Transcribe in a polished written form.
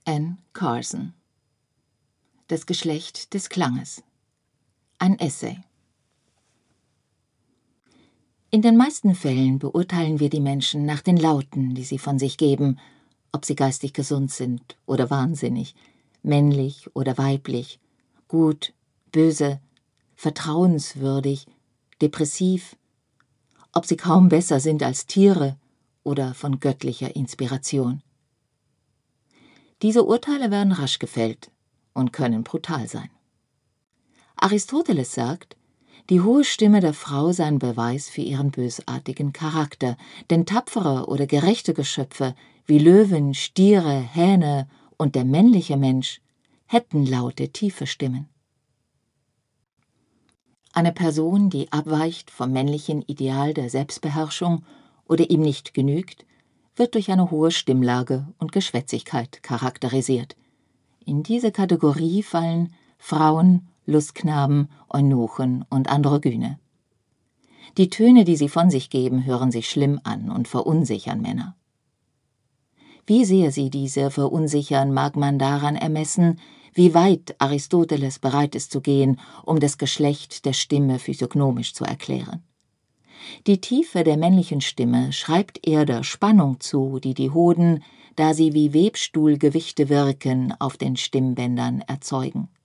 Anne Carson. Das Geschlecht des Klanges. Ein Essay. In den meisten Fällen beurteilen wir die Menschen nach den Lauten, die sie von sich geben, ob sie geistig gesund sind oder wahnsinnig, männlich oder weiblich, gut, böse, vertrauenswürdig, depressiv, ob sie kaum besser sind als Tiere oder von göttlicher Inspiration. Diese Urteile werden rasch gefällt und können brutal sein. Aristoteles sagt, die hohe Stimme der Frau sei ein Beweis für ihren bösartigen Charakter, denn tapfere oder gerechte Geschöpfe wie Löwen, Stiere, Hähne und der männliche Mensch hätten laute, tiefe Stimmen. Eine Person, die abweicht vom männlichen Ideal der Selbstbeherrschung oder ihm nicht genügt, wird durch eine hohe Stimmlage und Geschwätzigkeit charakterisiert. In diese Kategorie fallen Frauen, Lustknaben, Eunuchen und Androgyne. Die Töne, die sie von sich geben, hören sich schlimm an und verunsichern Männer. Wie sehr sie diese verunsichern, mag man daran ermessen, wie weit Aristoteles bereit ist zu gehen, um das Geschlecht der Stimme physiognomisch zu erklären. Die Tiefe der männlichen Stimme schreibt er der Spannung zu, die die Hoden, da sie wie Webstuhlgewichte wirken, auf den Stimmbändern erzeugen.